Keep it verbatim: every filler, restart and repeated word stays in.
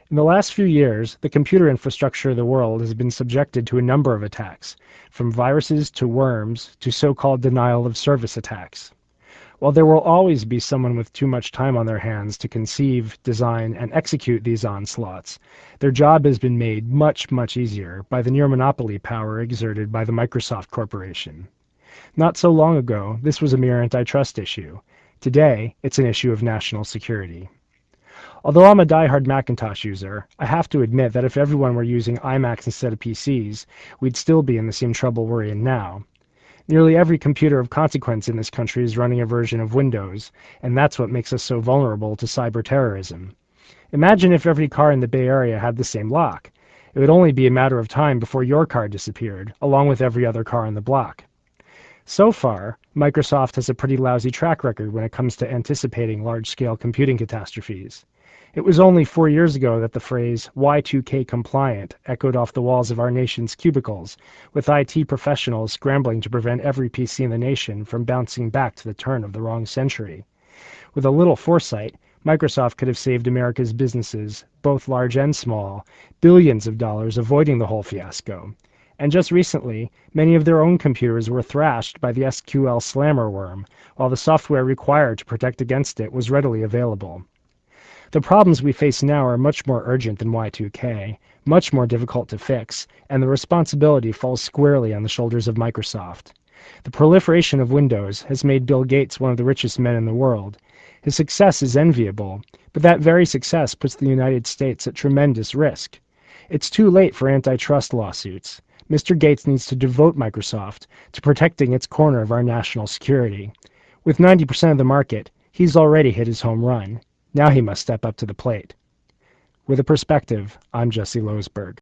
In the last few years, the computer infrastructure of the world has been subjected to a number of attacks, from viruses to worms to so-called denial-of-service attacks. While there will always be someone with too much time on their hands to conceive, design, and execute these onslaughts, their job has been made much, much easier by the near monopoly power exerted by the Microsoft Corporation. Not so long ago, this was a mere antitrust issue. Today, it's an issue of national security. Although I'm a die-hard Macintosh user, I have to admit that if everyone were using iMacs instead of P Cs, we'd still be in the same trouble we're in now. Nearly every computer of consequence in this country is running a version of Windows, and that's what makes us so vulnerable to cyber terrorism. Imagine if every car in the Bay Area had the same lock. It would only be a matter of time before your car disappeared, along with every other car on the block. So far, Microsoft has a pretty lousy track record when it comes to anticipating large-scale computing catastrophes. It was only four years ago that the phrase Y two K compliant echoed off the walls of our nation's cubicles, with I T professionals scrambling to prevent every P C in the nation from bouncing back to the turn of the wrong century. With a little foresight, Microsoft could have saved America's businesses, both large and small, billions of dollars avoiding the whole fiasco. And just recently, many of their own computers were thrashed by the S Q L slammer worm, while the software required to protect against it was readily available. The problems we face now are much more urgent than Y two K, much more difficult to fix, and the responsibility falls squarely on the shoulders of Microsoft. The proliferation of Windows has made Bill Gates one of the richest men in the world. His success is enviable, but that very success puts the United States at tremendous risk. It's too late for antitrust lawsuits. Mister Gates needs to devote Microsoft to protecting its corner of our national security. With ninety percent of the market, he's already hit his home run. Now he must step up to the plate. With a Perspective, I'm Jesse Losberg.